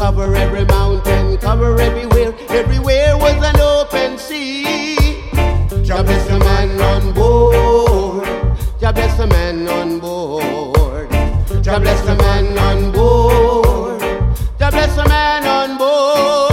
cover every mountain, cover everywhere. Everywhere was an open sea. Jah bless the man on board. Jah bless the man on board. Jah bless the man on board. Jah bless the man on board.